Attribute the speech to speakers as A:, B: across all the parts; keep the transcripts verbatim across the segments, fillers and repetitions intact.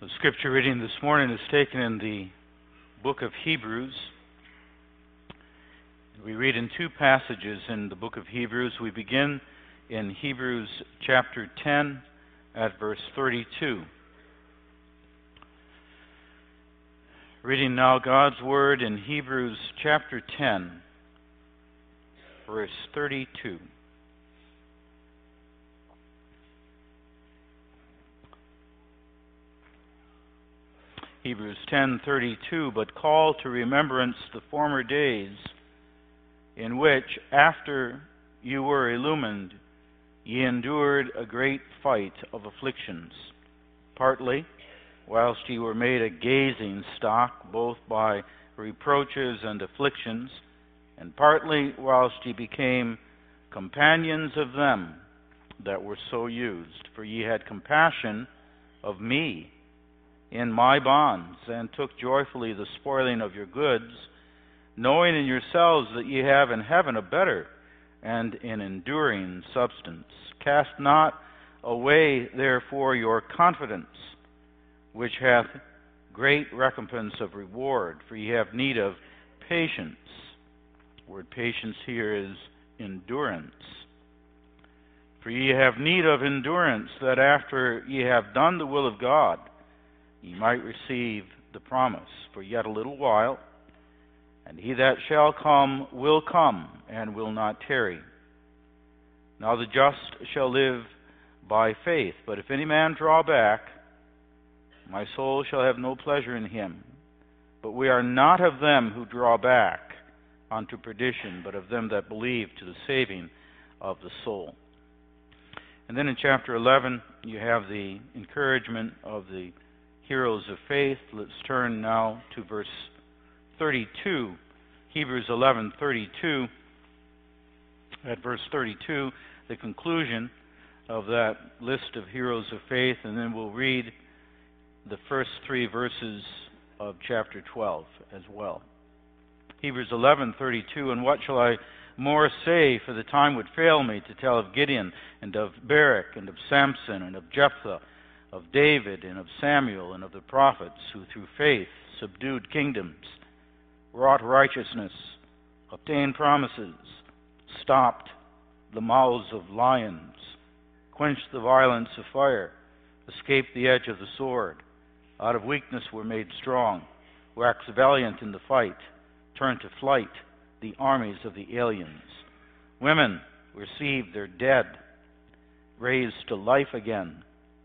A: The scripture reading this morning is taken in the book of Hebrews. We read in two passages in the book of Hebrews. We begin in Hebrews chapter ten at verse thirty-two. Reading now God's word in Hebrews chapter ten, verse thirty-two. Hebrews ten thirty-two, but call to remembrance the former days in which, after you were illumined, ye endured a great fight of afflictions, partly whilst ye were made a gazing stock, both by reproaches and afflictions, and partly whilst ye became companions of them that were so used. For ye had compassion of me in my bonds, and took joyfully the spoiling of your goods, knowing in yourselves that ye have in heaven a better and an enduring substance. Cast not away therefore your confidence, which hath great recompense of reward, for ye have need of patience. The word patience here is endurance. For ye have need of endurance, that after ye have done the will of God, ye might receive the promise. For yet a little while, and he that shall come will come, and will not tarry. Now the just shall live by faith. But if any man draw back, my soul shall have no pleasure in him. But we are not of them who draw back unto perdition, but of them that believe to the saving of the soul. And then in chapter eleven, you have the encouragement of the heroes of faith. Let's turn now to verse thirty-two. Hebrews eleven thirty-two. At verse thirty-two, the conclusion of that list of heroes of faith, and then we'll read the first three verses of chapter twelve as well. Hebrews eleven thirty-two, and what shall I more say, for the time would fail me to tell of Gideon, and of Barak, and of Samson, and of Jephthah, of David, and of Samuel, and of the prophets, who through faith subdued kingdoms, wrought righteousness, obtained promises, stopped the mouths of lions, quenched the violence of fire, escaped the edge of the sword, out of weakness were made strong, waxed valiant in the fight, turned to flight the armies of the aliens. Women received their dead, raised to life again,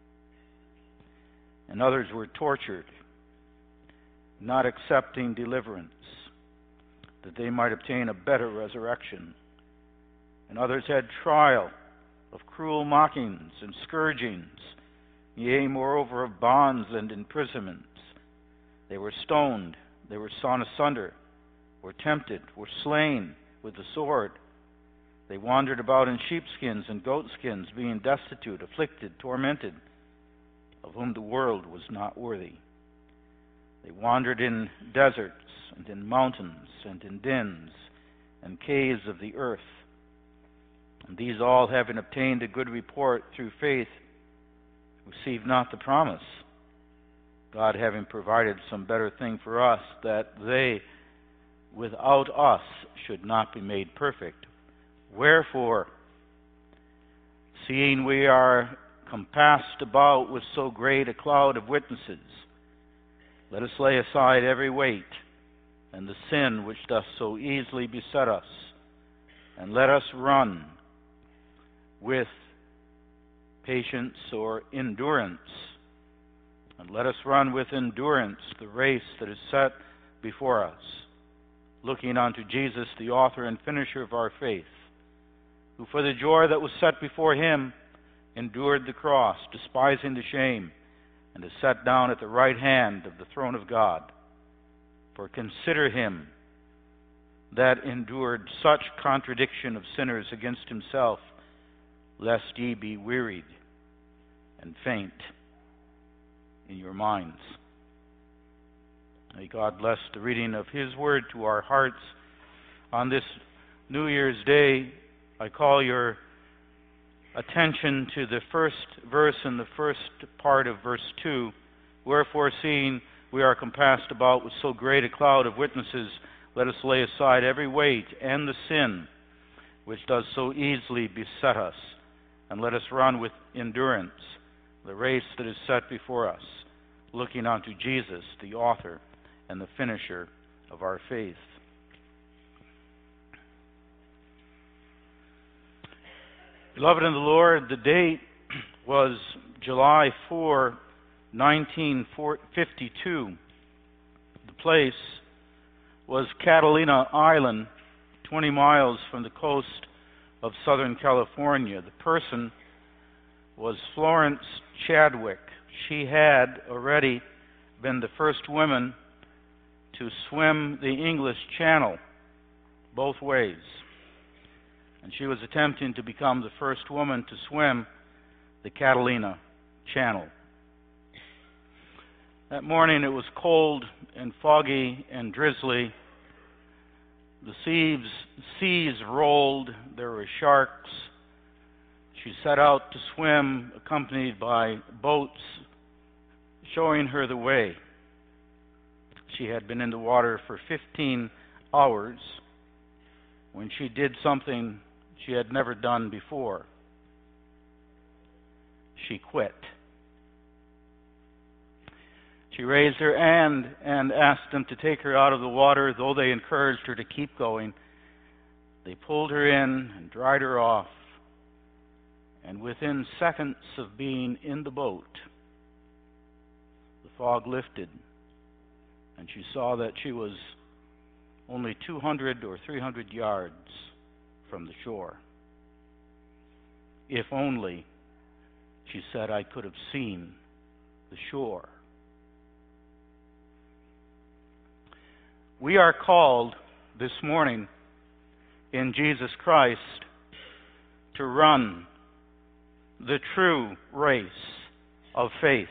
A: and others were tortured, not accepting deliverance, that they might obtain a better resurrection. And others had trial of cruel mockings and scourgings, yea, moreover, of bonds and imprisonments. They were stoned, they were sawn asunder, were tempted, were slain with the sword. They wandered about in sheepskins and goatskins, being destitute, afflicted, tormented, of whom the world was not worthy. They wandered in deserts and in mountains and in dens and caves of the earth. And these all, having obtained a good report through faith, received not the promise, God having provided some better thing for us, that they without us should not be made perfect. Wherefore, seeing we are compassed about with so great a cloud of witnesses, let us lay aside every weight and the sin which doth so easily beset us, and let us run with patience or endurance, and let us run with endurance the race that is set before us, looking unto Jesus, the author and finisher of our faith, who for the joy that was set before him endured the cross, despising the shame, and is set down at the right hand of the throne of God. For consider him that endured such contradiction of sinners against himself, lest ye be wearied and faint in your minds. May God bless the reading of his word to our hearts on this New Year's Day. I call your attention to the first verse and the first part of verse two Wherefore, seeing we are compassed about with so great a cloud of witnesses, let us lay aside every weight and the sin which does so easily beset us, and let us run with endurance the race that is set before us, looking unto Jesus, the author and the finisher of our faith. Beloved in the Lord, the date was July fourth, nineteen fifty-two. The place was Catalina Island, twenty miles from the coast of Southern California. The person was Florence Chadwick. She had already been the first woman to swim the English Channel both ways. And she was attempting to become the first woman to swim the Catalina Channel. That morning it was cold and foggy and drizzly. The seas, seas rolled. There were sharks. She set out to swim, accompanied by boats showing her the way. She had been in the water for fifteen hours when she did something she had never done before. She quit. She raised her hand and asked them to take her out of the water. Though they encouraged her to keep going, they pulled her in and dried her off. And within seconds of being in the boat, the fog lifted, and she saw that she was only two hundred or three hundred yards from the shore. If only, she said, I could have seen the shore. We are called this morning in Jesus Christ to run the true race of faith.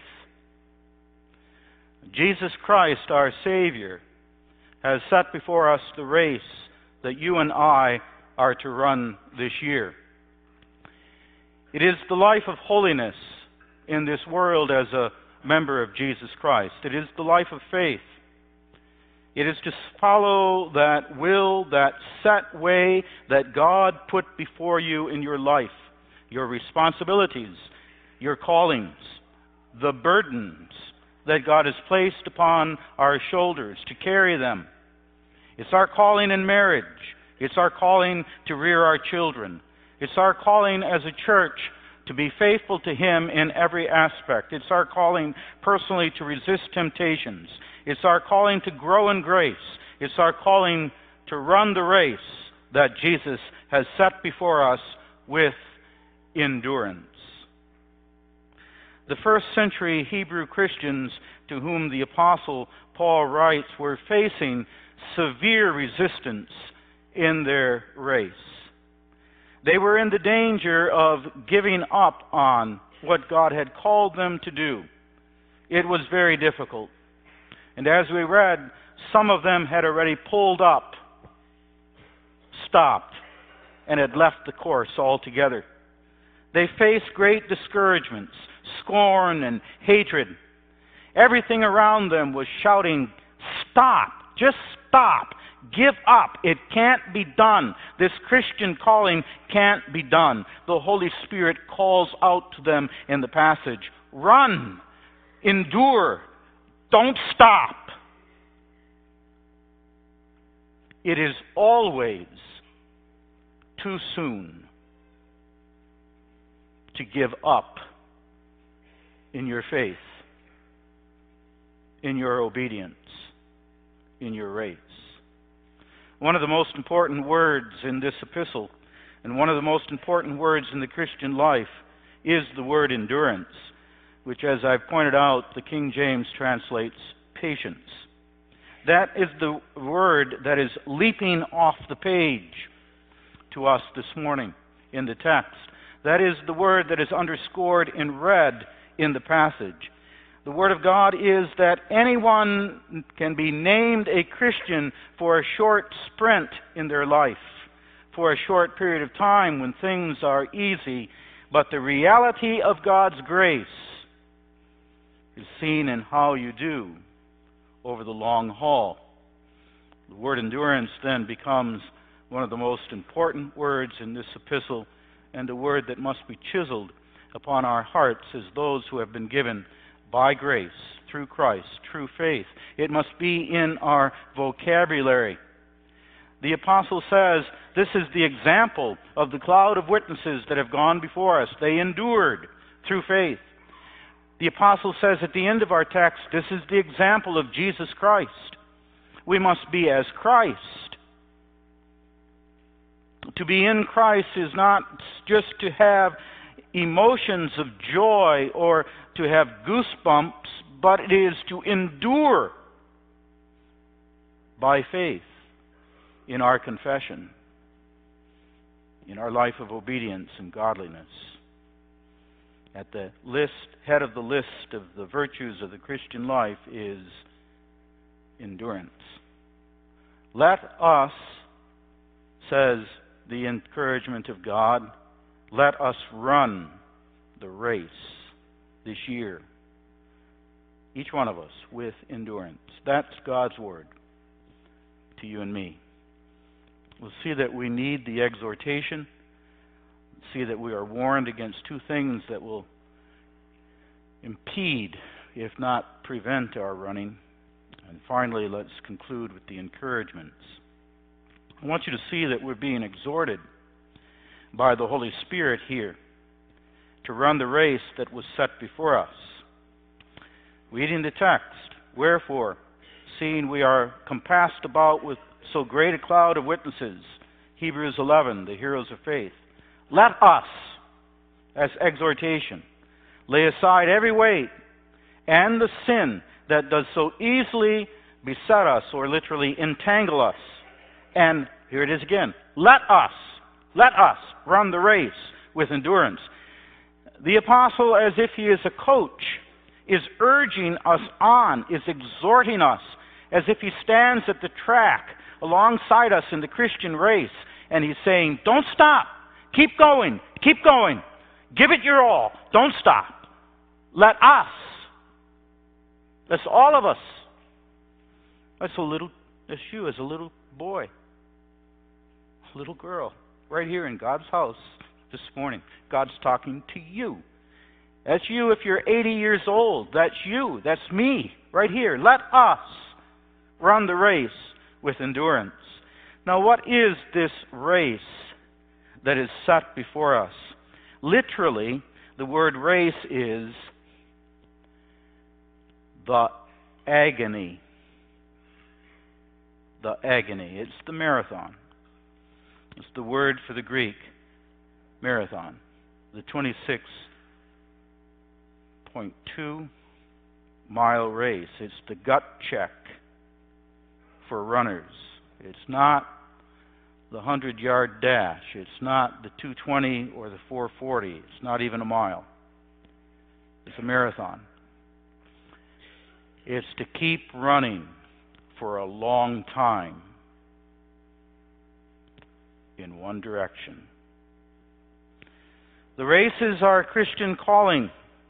A: Jesus Christ, our Savior, has set before us the race that you and I are to run this year. It is the life of holiness in this world as a member of Jesus Christ. It is the life of faith. It is to follow that will, that set way that God put before you in your life, your responsibilities, your callings, the burdens that God has placed upon our shoulders to carry them. It's our calling in marriage. It's our calling to rear our children. It's our calling as a church to be faithful to Him in every aspect. It's our calling personally to resist temptations. It's our calling to grow in grace. It's our calling to run the race that Jesus has set before us with endurance. The first century Hebrew Christians to whom the Apostle Paul writes were facing severe resistance in their race. They were in the danger of giving up on what God had called them to do. It was very difficult. And as we read, some of them had already pulled up, stopped, and had left the course altogether. They faced great discouragements, scorn, and hatred. Everything around them was shouting, "Stop! Just stop! Give up! It can't be done! This Christian calling can't be done!" The Holy Spirit calls out to them in the passage, "Run! Endure! Don't stop!" It is always too soon to give up in your faith, in your obedience, in your race. One of the most important words in this epistle, and one of the most important words in the Christian life, is the word endurance, which, as I've pointed out, the King James translates patience. That is the word that is leaping off the page to us this morning in the text. That is the word that is underscored in red in the passage. The Word of God is that anyone can be named a Christian for a short sprint in their life, for a short period of time when things are easy, but the reality of God's grace is seen in how you do over the long haul. The word endurance then becomes one of the most important words in this epistle, and a word that must be chiseled upon our hearts as those who have been given by grace, through Christ, true faith. It must be in our vocabulary. The apostle says, this is the example of the cloud of witnesses that have gone before us. They endured through faith. The apostle says at the end of our text, this is the example of Jesus Christ. We must be as Christ. To be in Christ is not just to have emotions of joy or to have goosebumps, but it is to endure by faith in our confession, in our life of obedience and godliness. At the list, head of the list of the virtues of the Christian life is endurance. Let us, says the encouragement of God, let us run the race this year, each one of us, with endurance. That's God's word to you and me. We'll see that we need the exhortation. See that we are warned against two things that will impede, if not prevent, our running. And finally, let's conclude with the encouragements. I want you to see that we're being exhorted by the Holy Spirit here to run the race that was set before us. Reading the text, wherefore, seeing we are compassed about with so great a cloud of witnesses, Hebrews eleven, the heroes of faith, let us, as exhortation, lay aside every weight and the sin that does so easily beset us, or literally entangle us. And here it is again, let us, let us run the race with endurance. The apostle, as if he is a coach, is urging us on, is exhorting us, as if he stands at the track alongside us in the Christian race, and he's saying, don't stop, keep going, keep going, give it your all, don't stop. Let us, that's all of us, that's a little, that's you as a little boy, a little girl, right here in God's house this morning. God's talking to you. That's you if you're eighty years old. That's you. That's me right here. Let us run the race with endurance. Now, what is this race that is set before us? Literally, the word race is the agony. The agony. It's the marathon. It's the word for the Greek marathon. The twenty-six point two mile race. It's the gut check for runners. It's not the hundred-yard dash. It's not the two twenty or the four forty. It's not even a mile. It's a marathon. It's to keep running for a long time in one direction. The race is our Christian calling.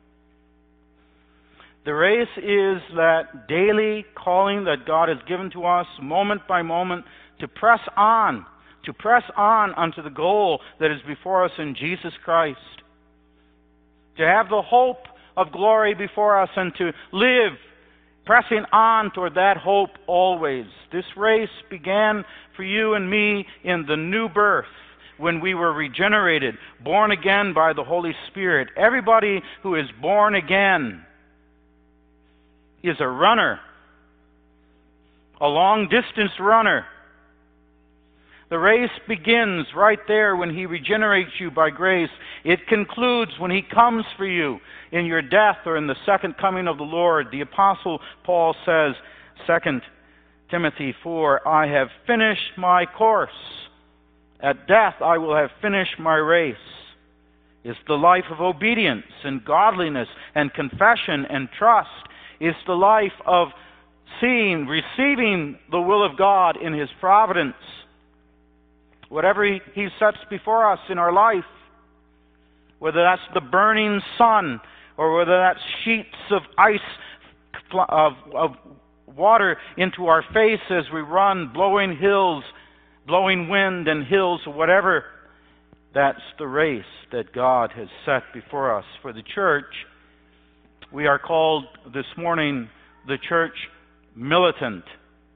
A: The race is that daily calling that God has given to us moment by moment to press on, to press on unto the goal that is before us in Jesus Christ. To have the hope of glory before us and to live pressing on toward that hope always. This race began for you and me in the new birth, when we were regenerated, born again by the Holy Spirit. Everybody who is born again is a runner, a long-distance runner. The race begins right there when He regenerates you by grace. It concludes when He comes for you in your death or in the second coming of the Lord. The Apostle Paul says, Second Timothy four, I have finished my course. At death I will have finished my race. It's the life of obedience and godliness and confession and trust. It's the life of seeing, receiving the will of God in His providence. Whatever He, he sets before us in our life, whether that's the burning sun or whether that's sheets of ice, of, of water into our face as we run, blowing hills, blowing wind and hills, or whatever. That's the race that God has set before us. For the church, we are called this morning the church militant.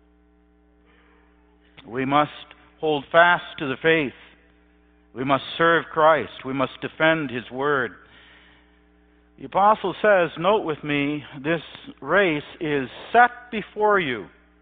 A: We must hold fast to the faith. We must serve Christ. We must defend His Word. The apostle says, note with me, this race is set before you.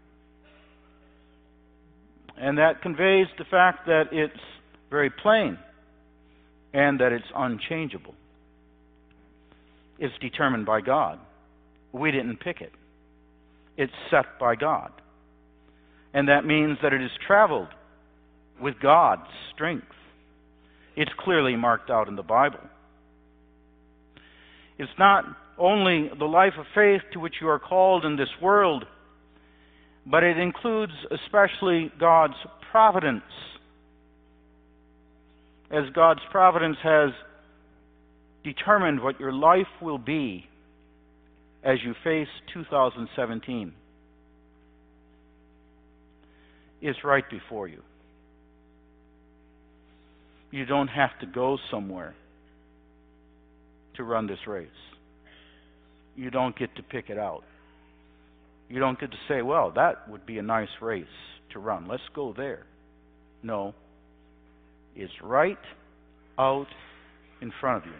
A: And that conveys the fact that it's very plain and that it's unchangeable. It's determined by God. We didn't pick it. It's set by God. And that means that it is traveled with God's strength. It's clearly marked out in the Bible. It's not only the life of faith to which you are called in this world, but it includes especially God's providence. As God's providence has determined what your life will be as you face two thousand seventeen. It's right before you. You don't have to go somewhere to run this race. You don't get to pick it out. You don't get to say, well, that would be a nice race to run. Let's go there. No. It's right out in front of you.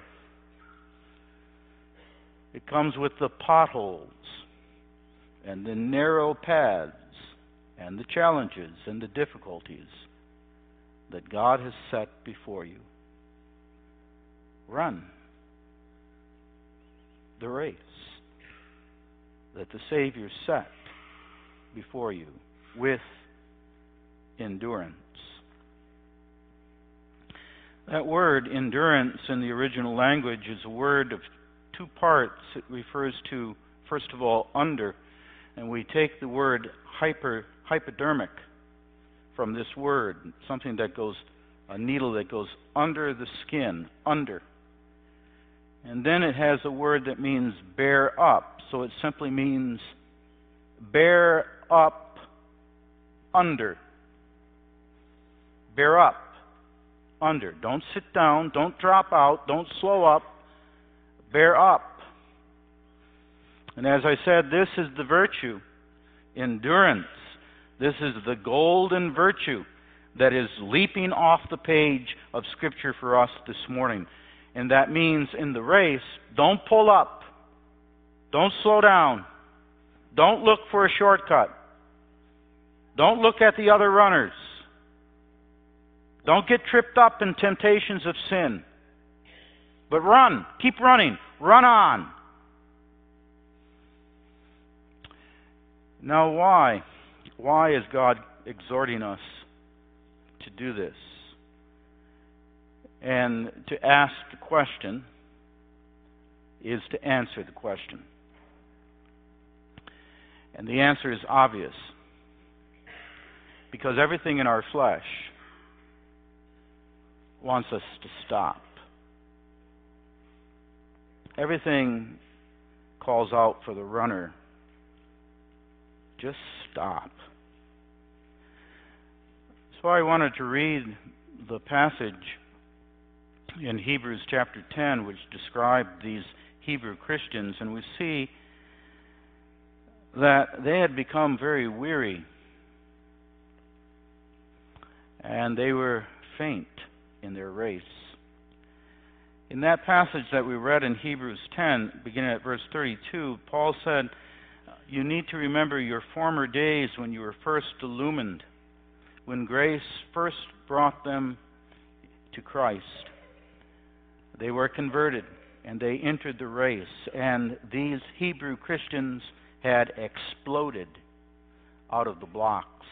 A: It comes with the potholes and the narrow paths and the challenges and the difficulties that God has set before you. Run the race that the Savior set before you with endurance. That word, endurance, in the original language is a word of two parts. It refers to, first of all, under, and we take the word hyper, hypodermic from this word, something that goes, a needle that goes under the skin, under. And then it has a word that means bear up, so it simply means bear up under. Bear up under. Don't sit down, don't drop out, don't slow up, bear up. And as I said, this is the virtue, endurance. This is the golden virtue that is leaping off the page of Scripture for us this morning. And that means in the race, don't pull up. Don't slow down. Don't look for a shortcut. Don't look at the other runners. Don't get tripped up in temptations of sin. But run. Keep running. Run on. Now why? Why is God exhorting us to do this? And to ask the question is to answer the question. And the answer is obvious. Because everything in our flesh wants us to stop. Everything calls out for the runner. Just stop. So I wanted to read the passage in Hebrews chapter ten, which described these Hebrew Christians, and we see that they had become very weary, and they were faint in their race. In that passage that we read in Hebrews ten, beginning at verse thirty-two, Paul said, you need to remember your former days when you were first illumined, when grace first brought them to Christ. They were converted, and they entered the race, and these Hebrew Christians had exploded out of the blocks.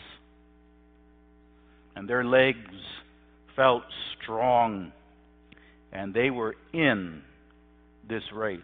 A: And their legs felt strong, and they were in this race.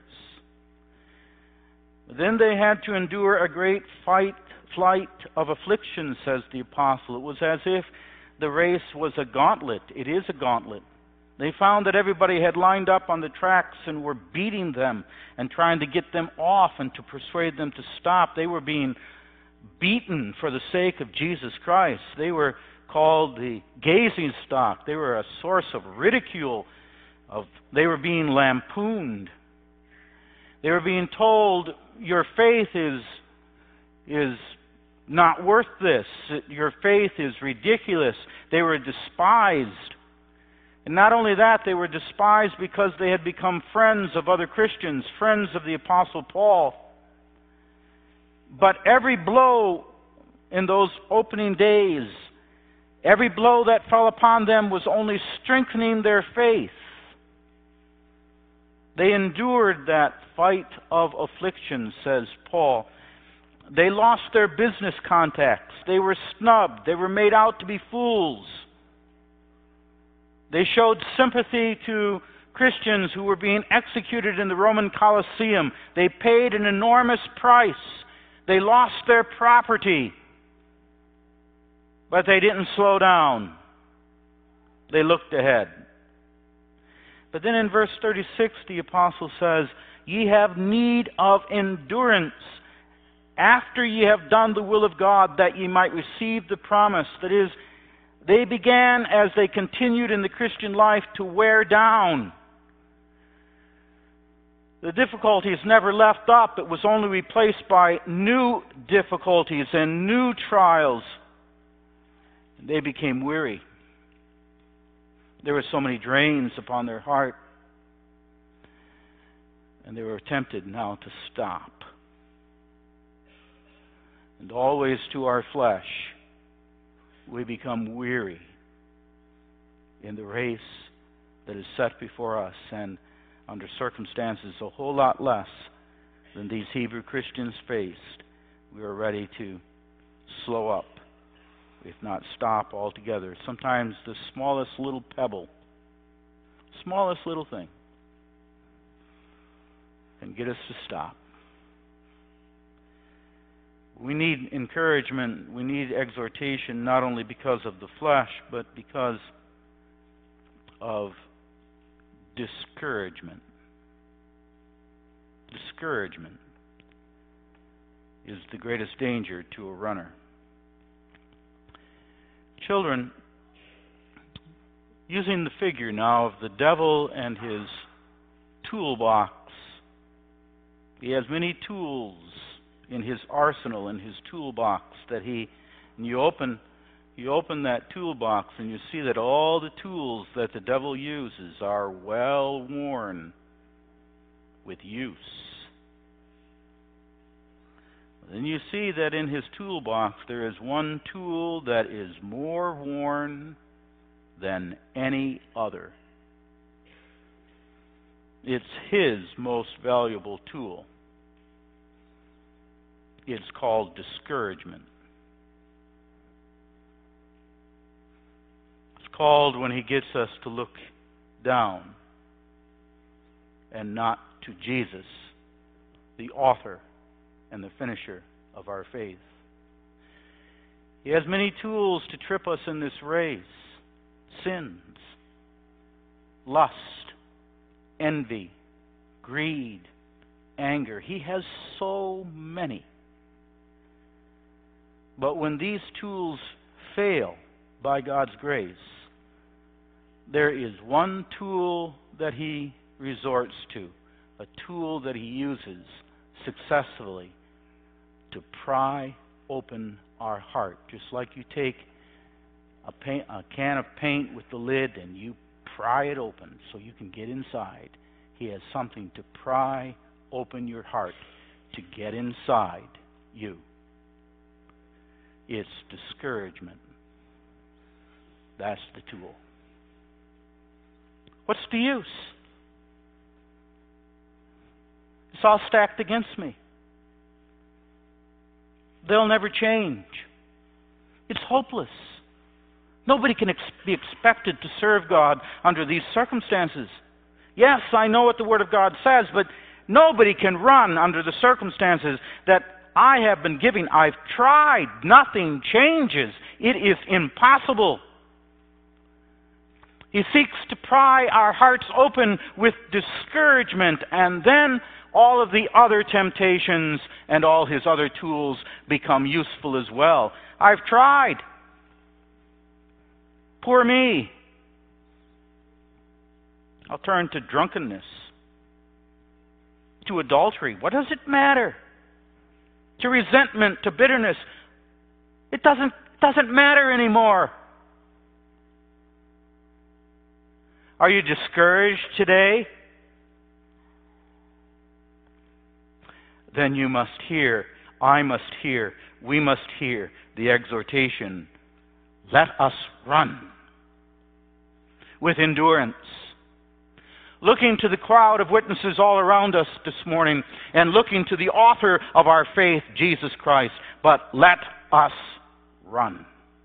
A: Then they had to endure a great fight, flight of affliction, says the apostle. It was as if the race was a gauntlet. It is a gauntlet. They found that everybody had lined up on the tracks and were beating them and trying to get them off and to persuade them to stop. They were being beaten for the sake of Jesus Christ. They were called the gazing stock. They were a source of ridicule. Of, they were being lampooned. They were being told, your faith is, is not worth this. Your faith is ridiculous. They were despised. And not only that, they were despised because they had become friends of other Christians, friends of the Apostle Paul. But every blow in those opening days, every blow that fell upon them was only strengthening their faith. They endured that fight of affliction, says Paul. They lost their business contacts. They were snubbed. They were made out to be fools. They showed sympathy to Christians who were being executed in the Roman Colosseum. They paid an enormous price. They lost their property. But they didn't slow down. They looked ahead. But then in verse thirty-six, the apostle says, ye have need of endurance, after ye have done the will of God, that ye might receive the promise. That is, they began, as they continued in the Christian life, to wear down. The difficulties never left up. It was only replaced by new difficulties and new trials. They became weary. There were so many drains upon their heart. And they were tempted now to stop. And always to our flesh, we become weary in the race that is set before us, and under circumstances a whole lot less than these Hebrew Christians faced, we are ready to slow up, if not stop altogether. Sometimes the smallest little pebble, smallest little thing, can get us to stop. We need encouragement, we need exhortation, not only because of the flesh, but because of discouragement. Discouragement is the greatest danger to a runner. Children, using the figure now of the devil and his toolbox, he has many tools in his arsenal, in his toolbox, that he, and you open, you open that toolbox and you see that all the tools that the devil uses are well worn with use. Then you see that in his toolbox there is one tool that is more worn than any other. It's his most valuable tool. It's called discouragement. It's called when he gets us to look down and not to Jesus, the author and the finisher of our faith. He has many tools to trip us in this race. Sins, lust, envy, greed, anger. He has so many. But when these tools fail by God's grace, there is one tool that he resorts to, a tool that he uses successfully to pry open our heart. Just like you take a, paint, a can of paint with the lid and you pry it open so you can get inside. He has something to pry open your heart, to get inside you. It's discouragement. That's the tool. What's the use? It's all stacked against me. They'll never change. It's hopeless. Nobody can ex- be expected to serve God under these circumstances. Yes, I know what the Word of God says, but nobody can run under the circumstances that I have been giving. I've tried. Nothing changes. It is impossible. He seeks to pry our hearts open with discouragement, and then all of the other temptations and all his other tools become useful as well. I've tried. Poor me. I'll turn to drunkenness, to adultery. What does it matter? To resentment, to bitterness. It doesn't, doesn't matter anymore. Are you discouraged today? Then you must hear, I must hear, we must hear the exhortation, let us run with endurance. Looking to the crowd of witnesses all around us this morning and looking to the author of our faith, Jesus Christ, but let us run.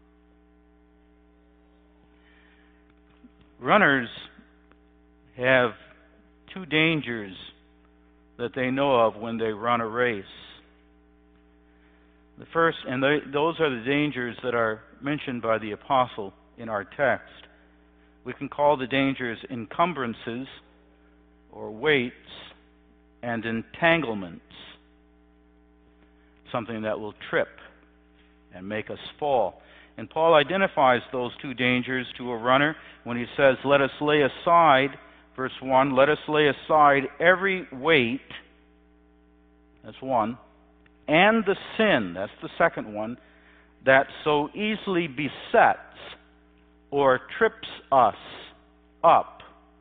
A: Runners have two dangers that they know of when they run a race. The first, and they, those are the dangers that are mentioned by the apostle in our text. We can call the dangers encumbrances or weights and entanglements, something that will trip and make us fall. And Paul identifies those two dangers to a runner when he says, let us lay aside, verse one, let us lay aside every weight, that's one, and the sin, that's the second one, that so easily besets or trips us up.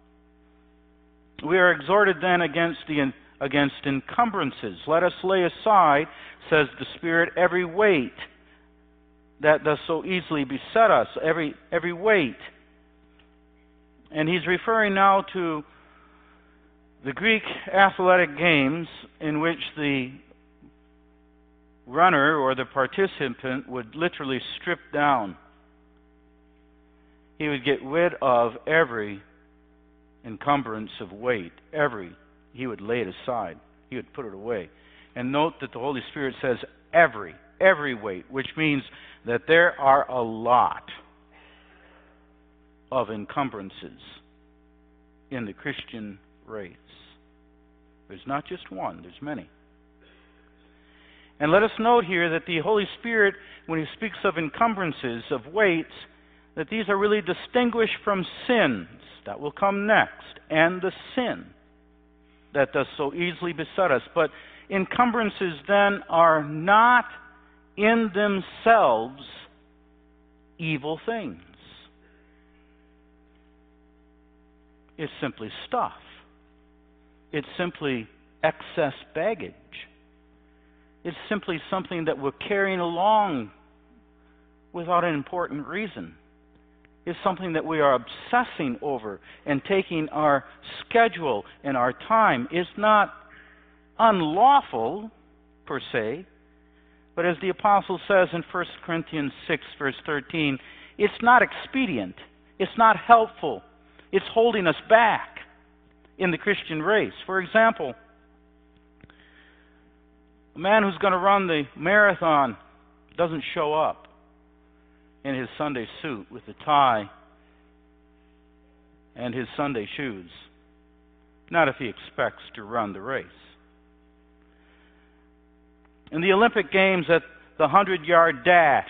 A: We are exhorted then against the against encumbrances. Let us lay aside, says the Spirit, every weight that does so easily beset us, every every weight. And he's referring now to the Greek athletic games in which the runner or the participant would literally strip down. He would get rid of every encumbrance of weight. Every. He would lay it aside. He would put it away. And note that the Holy Spirit says every. Every weight, which means that there are a lot of encumbrances in the Christian race. There's not just one, there's many. And let us note here that the Holy Spirit, when he speaks of encumbrances, of weights, that these are really distinguished from sins. That will come next. And the sin that does so easily beset us. But encumbrances then are not in themselves evil things. It's simply stuff. It's simply excess baggage. It's simply something that we're carrying along without an important reason. It's something that we are obsessing over and taking our schedule and our time. Is not unlawful, per se, but as the apostle says in First Corinthians six, verse thirteen, it's not expedient. It's not helpful. It's holding us back in the Christian race. For example, a man who's going to run the marathon doesn't show up in his Sunday suit with a tie and his Sunday shoes. Not if he expects to run the race. In the Olympic Games at the hundred-yard dash,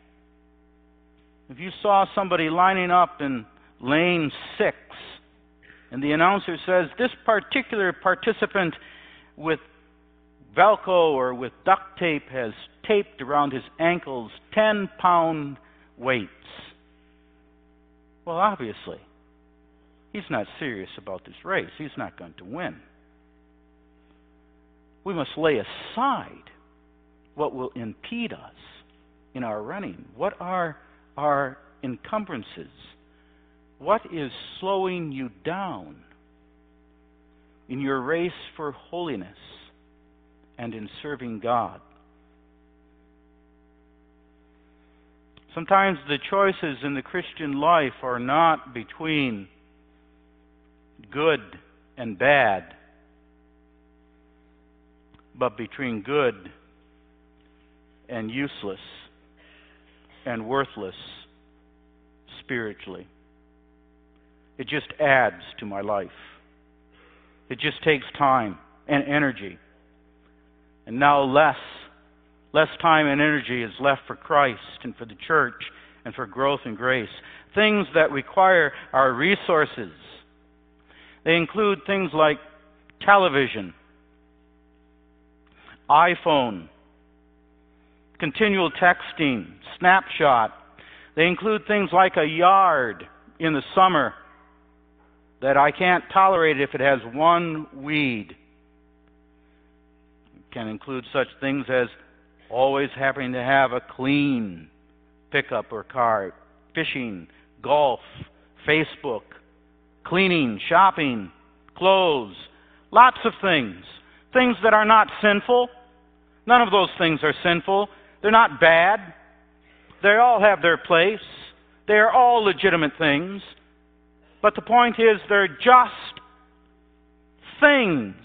A: if you saw somebody lining up in lane six, and the announcer says, this particular participant with Velcro or with duct tape has taped around his ankles ten-pound weights. Well, obviously, he's not serious about this race. He's not going to win. We must lay aside what will impede us in our running. What are our encumbrances? What is slowing you down in your race for holiness and in serving God? Sometimes the choices in the Christian life are not between good and bad, but between good and useless and worthless spiritually. It just adds to my life. It just takes time and energy. And now less, less time and energy is left for Christ and for the church and for growth and grace. Things that require our resources. They include things like television, iPhone, continual texting, Snapchat. They include things like a yard in the summer that I can't tolerate if it has one weed. It can include such things as always having to have a clean pickup or car, fishing, golf, Facebook, cleaning, shopping, clothes, lots of things. Things that are not sinful. None of those things are sinful. They're not bad. They all have their place. They are all legitimate things. But the point is, they're just things.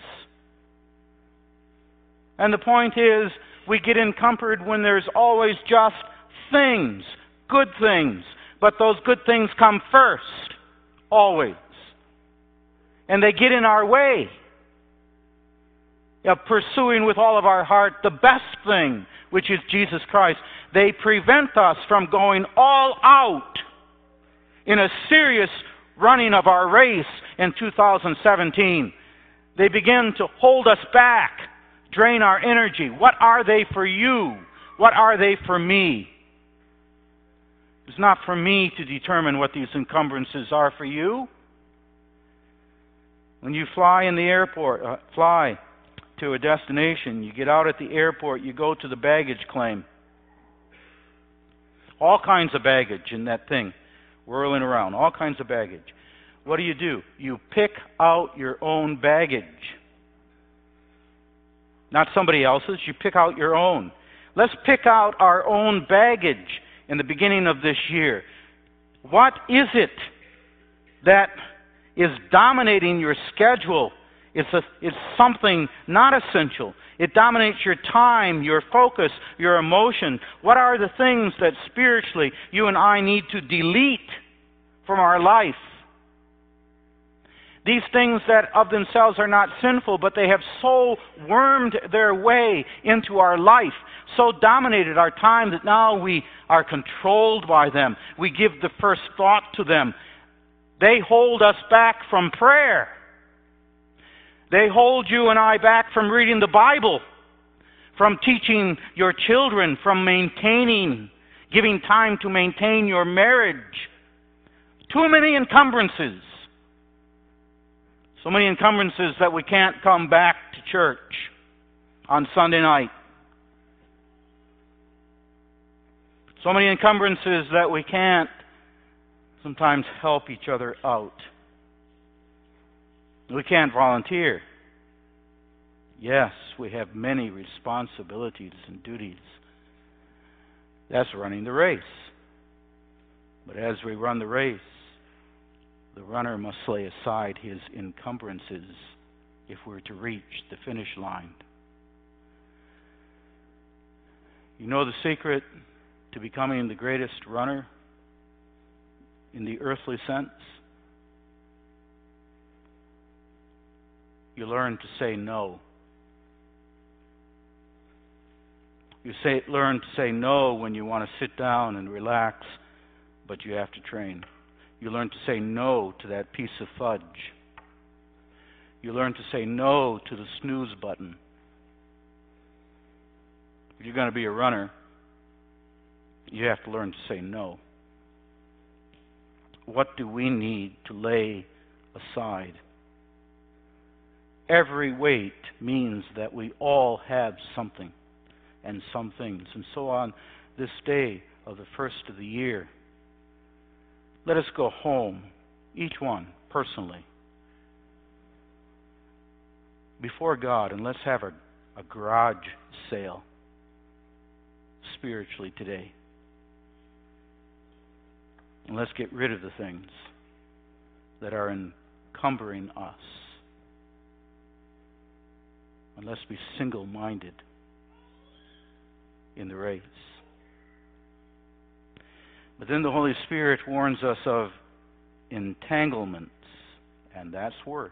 A: And the point is, we get encumbered when there's always just things, good things. But those good things come first, always. And they get in our way of pursuing with all of our heart the best thing, which is Jesus Christ. They prevent us from going all out in a serious running of our race in two thousand seventeen. They begin to hold us back, drain our energy. What are they for you? What are they for me? It's not for me to determine what these encumbrances are for you. When you fly in the airport, uh, fly to a destination, you get out at the airport, you go to the baggage claim. All kinds of baggage in that thing, whirling around, all kinds of baggage. What do you do? You pick out your own baggage. Not somebody else's, you pick out your own. Let's pick out our own baggage in the beginning of this year. What is it that is dominating your schedule? It's, a, it's something not essential. It dominates your time, your focus, your emotion. What are the things that spiritually you and I need to delete from our life? These things that of themselves are not sinful, but they have so wormed their way into our life, so dominated our time that now we are controlled by them. We give the first thought to them. They hold us back from prayer. They hold you and I back from reading the Bible, from teaching your children, from maintaining, giving time to maintain your marriage. Too many encumbrances. So many encumbrances that we can't come back to church on Sunday night. So many encumbrances that we can't sometimes help each other out. We can't volunteer. Yes, we have many responsibilities and duties. That's running the race. But as we run the race, the runner must lay aside his encumbrances if we're to reach the finish line. You know the secret to becoming the greatest runner in the earthly sense? You learn to say no. You say, learn to say no when you want to sit down and relax, but you have to train. You learn to say no to that piece of fudge. You learn to say no to the snooze button. If you're going to be a runner, you have to learn to say no. What do we need to lay aside? Every weight means that we all have something and some things. And so on this day of the first of the year, let us go home, each one personally, before God, and let's have a, a garage sale spiritually today. And let's get rid of the things that are encumbering us. And let's be single-minded in the race. But then the Holy Spirit warns us of entanglements, and that's worse.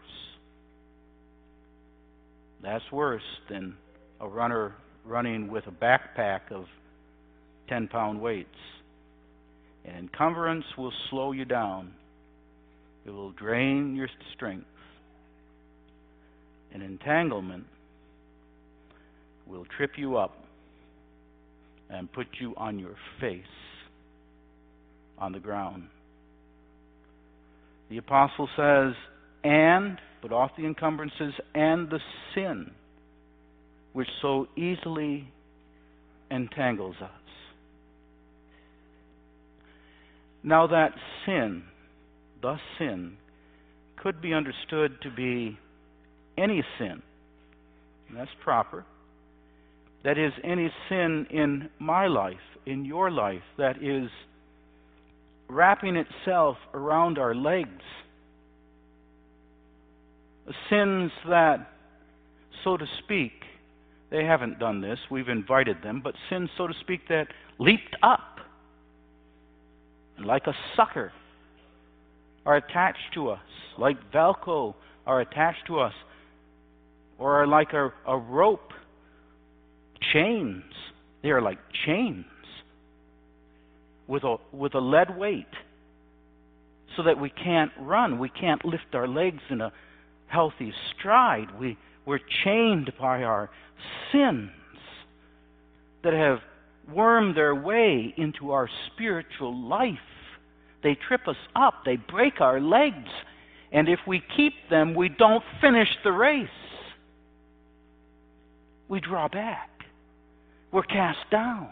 A: That's worse than a runner running with a backpack of ten-pound weights. An encumbrance will slow you down. It will drain your strength. An entanglement will trip you up and put you on your face on the ground. The apostle says, and, put off the encumbrances, and the sin which so easily entangles us. Now that sin, the sin, could be understood to be any sin. And that's proper. That is, any sin in my life, in your life, that is wrapping itself around our legs. Sins that, so to speak, they haven't done this, we've invited them, but sins, so to speak, that leaped up and like a sucker are attached to us, like Velcro are attached to us, or are like a, a rope, chains. They are like chains with a, with a lead weight, so that we can't run, we can't lift our legs in a healthy stride. We, we're chained by our sins that have wormed their way into our spiritual life. They trip us up, they break our legs, and if we keep them, we don't finish the race. We draw back. We're cast down.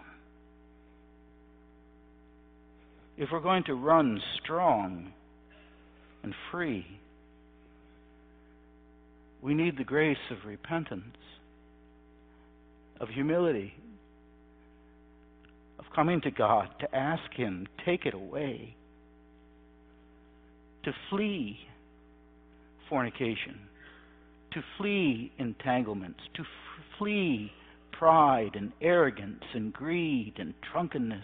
A: If we're going to run strong and free, we need the grace of repentance, of humility, of coming to God to ask Him, take it away, to flee fornication, to flee entanglements, to f- flee pride and arrogance and greed and drunkenness.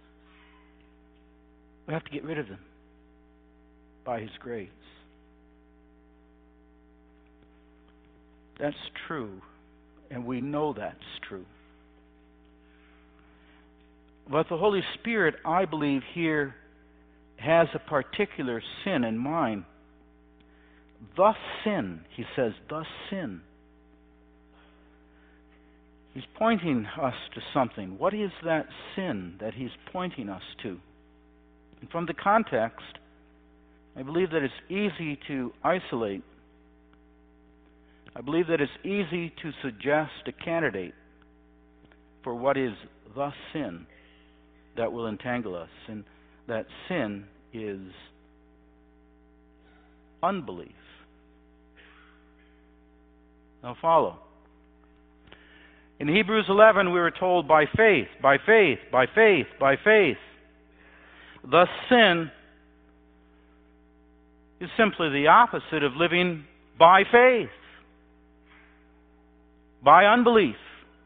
A: We have to get rid of them by His grace. That's true, and we know that's true. But the Holy Spirit, I believe, here has a particular sin in mind. The sin, he says, the sin. He's pointing us to something. What is that sin that he's pointing us to? And from the context, I believe that it's easy to isolate. I believe that it's easy to suggest a candidate for what is the sin that will entangle us. And that sin is unbelief. Now follow. In Hebrews eleven, we were told by faith, by faith, by faith, by faith. The sin is simply the opposite of living by faith, by unbelief.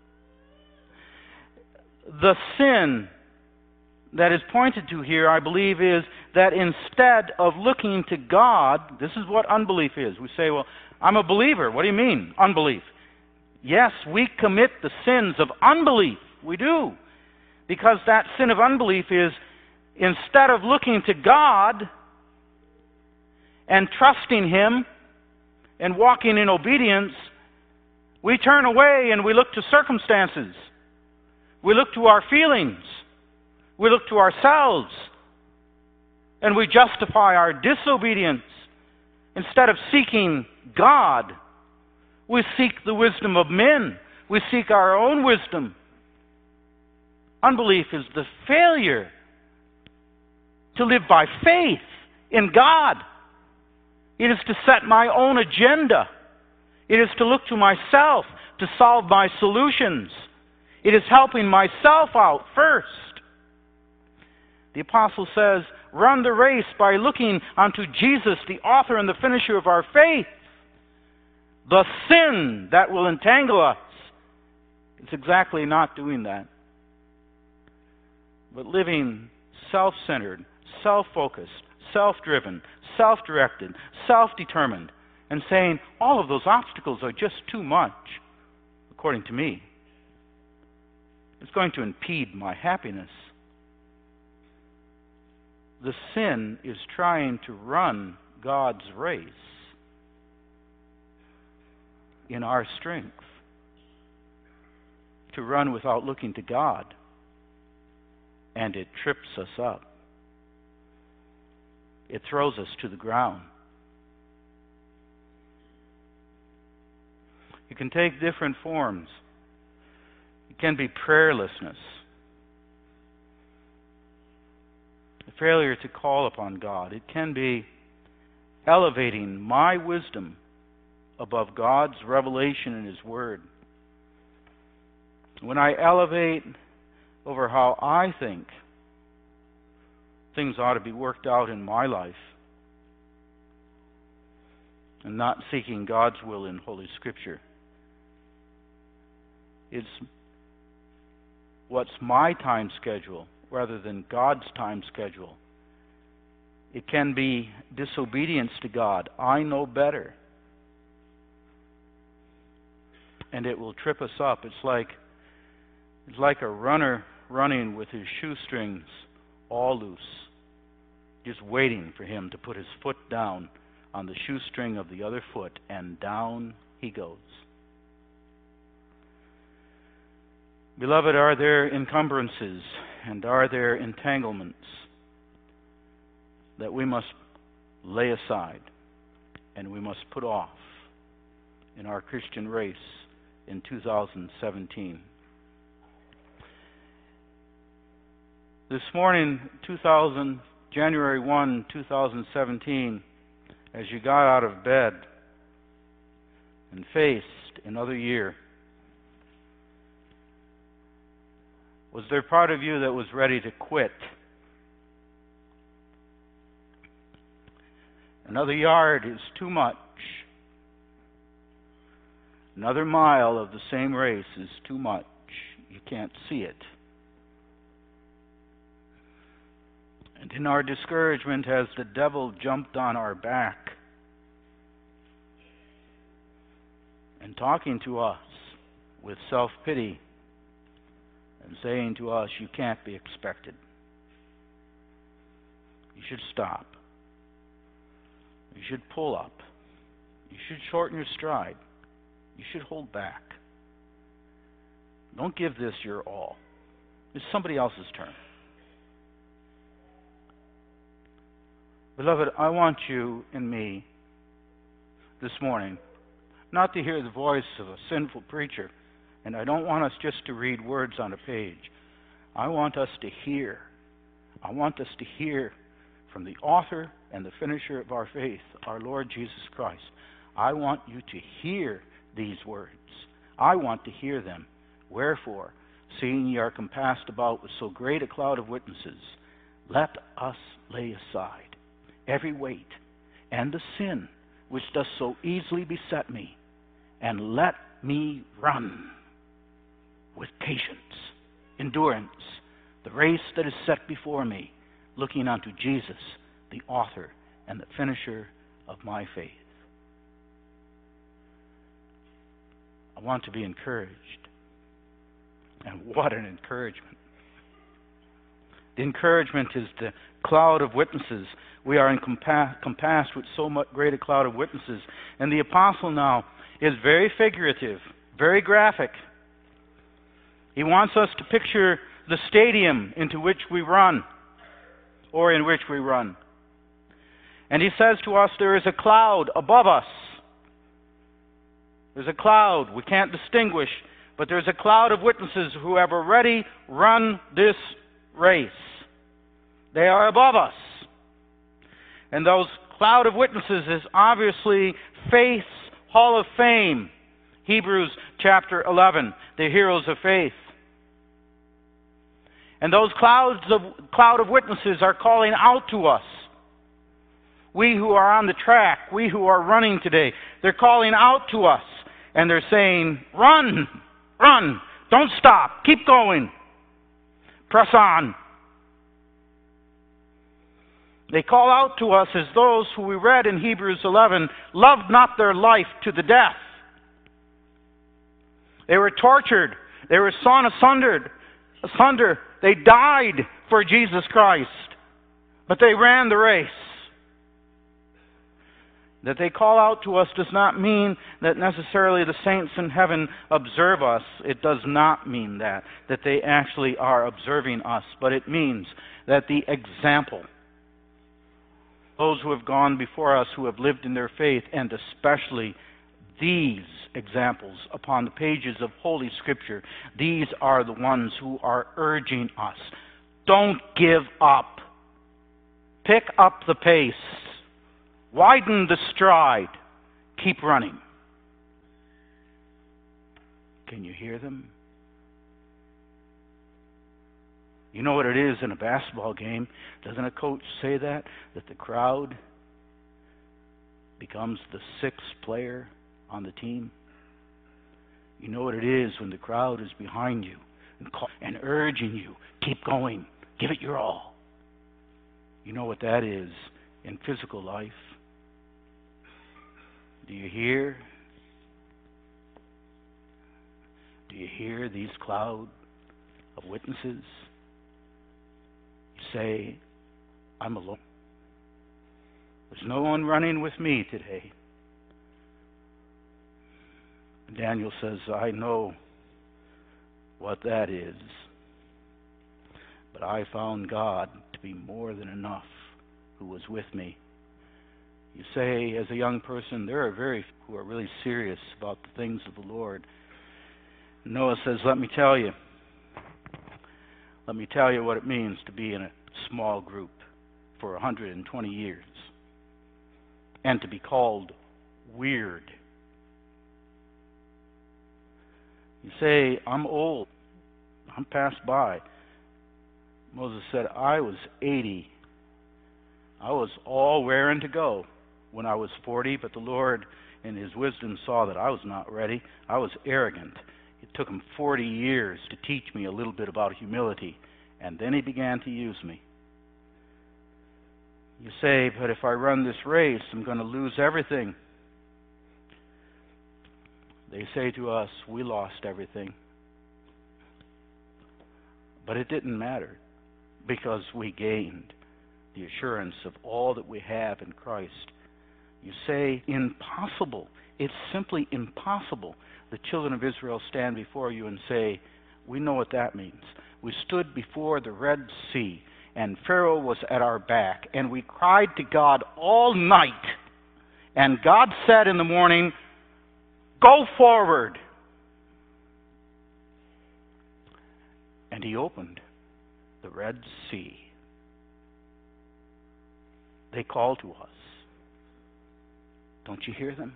A: The sin that is pointed to here, I believe, is that instead of looking to God, this is what unbelief is. We say, well, I'm a believer. What do you mean, unbelief? Yes, we commit the sins of unbelief. We do. Because that sin of unbelief is, instead of looking to God and trusting Him and walking in obedience, we turn away and we look to circumstances. We look to our feelings. We look to ourselves. And we justify our disobedience. Instead of seeking God, we seek the wisdom of men. We seek our own wisdom. Unbelief is the failure to live by faith in God. It is to set my own agenda. It is to look to myself to solve my solutions. It is helping myself out first. The apostle says, run the race by looking unto Jesus, the author and the finisher of our faith. The sin that will entangle us. It's exactly not doing that, but living self-centered, self-focused, self-driven, self-directed, self-determined, and saying, all of those obstacles are just too much, according to me. It's going to impede my happiness. The sin is trying to run God's race in our strength, to run without looking to God, and it trips us up. It throws us to the ground. It can take different forms. It can be prayerlessness, a failure to call upon God. It can be elevating my wisdom above God's revelation in His Word. When I elevate over how I think things ought to be worked out in my life, and not seeking God's will in Holy Scripture, it's what's my time schedule rather than God's time schedule. It can be disobedience to God. I know better. And it will trip us up. It's like it's like a runner running with his shoestrings all loose, just waiting for him to put his foot down on the shoestring of the other foot, and down he goes. Beloved, are there encumbrances and are there entanglements that we must lay aside and we must put off in our Christian race in two thousand seventeen? This morning, two thousand, January first, two thousand seventeen, as you got out of bed and faced another year, was there part of you that was ready to quit? Another yard is too much. Another mile of the same race is too much. You can't see it. And in our discouragement, has the devil jumped on our back and talking to us with self-pity and saying to us, you can't be expected. You should stop. You should pull up. You should shorten your stride. You should hold back. Don't give this your all. It's somebody else's turn. Beloved, I want you and me this morning not to hear the voice of a sinful preacher, and I don't want us just to read words on a page. I want us to hear. I want us to hear from the author and the finisher of our faith, our Lord Jesus Christ. I want you to hear these words. I want to hear them. Wherefore, seeing ye are compassed about with so great a cloud of witnesses, let us lay aside every weight and the sin which does so easily beset me, and let me run with patience, endurance, the race that is set before me, looking unto Jesus, the author and the finisher of my faith. I want to be encouraged. And what an encouragement. The encouragement is the cloud of witnesses. We are encompassed with so much great a cloud of witnesses. And the apostle now is very figurative, very graphic. He wants us to picture the stadium into which we run, or in which we run. And he says to us, there is a cloud above us. There's a cloud. We can't distinguish, but there's a cloud of witnesses who have already run this race. They are above us. And those cloud of witnesses is obviously Faith's Hall of Fame. Hebrews chapter eleven, the heroes of faith. And those clouds of cloud of witnesses are calling out to us. We who are on the track, we who are running today, they're calling out to us. And they're saying, run, run, don't stop, keep going, press on. They call out to us as those who we read in Hebrews eleven loved not their life to the death. They were tortured. They were sawn asunder. asunder. They died for Jesus Christ. But they ran the race. That they call out to us does not mean that necessarily the saints in heaven observe us. It does not mean that, that they actually are observing us. But it means that the example, those who have gone before us, who have lived in their faith, and especially these examples upon the pages of Holy Scripture, these are the ones who are urging us. Don't give up. Pick up the pace. Widen the stride. Keep running. Can you hear them? You know what it is in a basketball game? Doesn't a coach say that? That the crowd becomes the sixth player on the team? You know what it is when the crowd is behind you and, call, and urging you, keep going, give it your all. You know what that is in physical life? Do you hear? Do you hear these cloud of witnesses? You say, I'm alone. There's no one running with me today. Daniel says, I know what that is, but I found God to be more than enough who was with me. You say, as a young person, there are very few who are really serious about the things of the Lord. Noah says, let me tell you, let me tell you what it means to be in a small group for one hundred twenty years and to be called weird. You say, I'm old. I'm past by. Moses said, I was eighty. I was all raring to go when I was forty, but the Lord in His wisdom saw that I was not ready. I was arrogant. It took Him forty years to teach me a little bit about humility, and then He began to use me. You say, but if I run this race, I'm going to lose everything. They say to us, we lost everything. But it didn't matter because we gained the assurance of all that we have in Christ. You say, impossible. It's simply impossible. The children of Israel stand before you and say, we know what that means. We stood before the Red Sea, and Pharaoh was at our back, and we cried to God all night. And God said in the morning, go forward. And He opened the Red Sea. They call to us. Don't you hear them?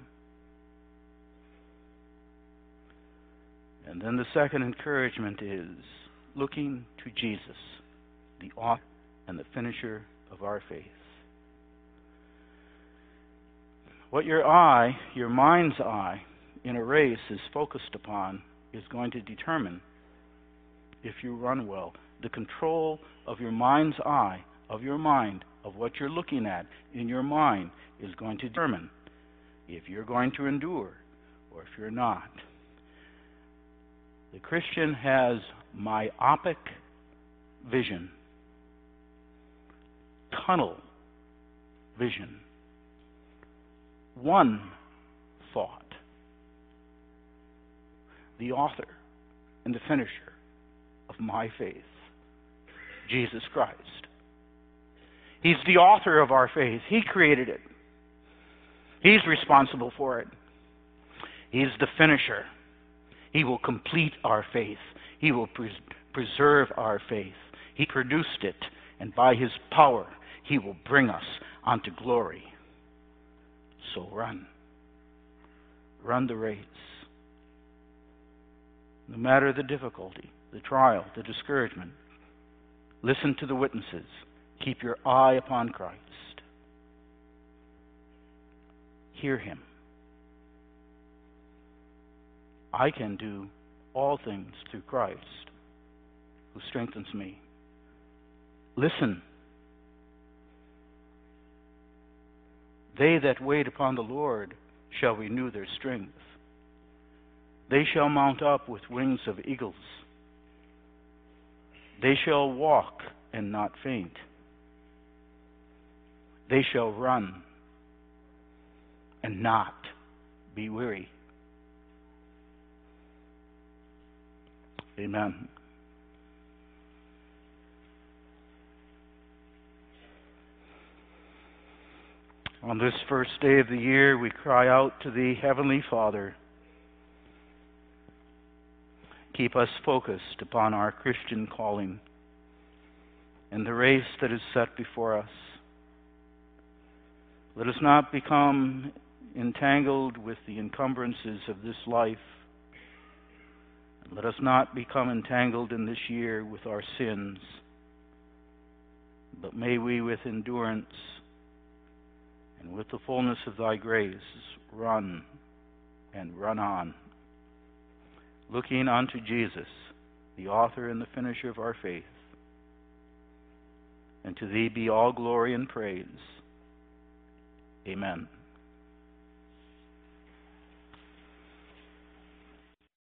A: And then the second encouragement is looking to Jesus, the author and the finisher of our faith. What your eye, your mind's eye, in a race is focused upon is going to determine if you run well. The control of your mind's eye, of your mind, of what you're looking at in your mind is going to determine if you're going to endure or if you're not. The Christian has myopic vision, tunnel vision, one thought. The author and the finisher of my faith, Jesus Christ. He's the author of our faith. He created it. He's responsible for it. He's the finisher. He will complete our faith. He will pres- preserve our faith. He produced it, and by His power, He will bring us unto glory. So run. Run the race. No matter the difficulty, the trial, the discouragement, listen to the witnesses. Keep your eye upon Christ. Hear Him. I can do all things through Christ who strengthens me. Listen. They that wait upon the Lord shall renew their strength. They shall mount up with wings of eagles. They shall walk and not faint. They shall run and not be weary. Amen. On this first day of the year, we cry out to the Heavenly Father. Keep us focused upon our Christian calling and the race that is set before us. Let us not become entangled with the encumbrances of this life. Let us not become entangled in this year with our sins, but may we with endurance and with the fullness of thy grace run and run on, looking unto Jesus, the author and the finisher of our faith. And to thee be all glory and praise. Amen.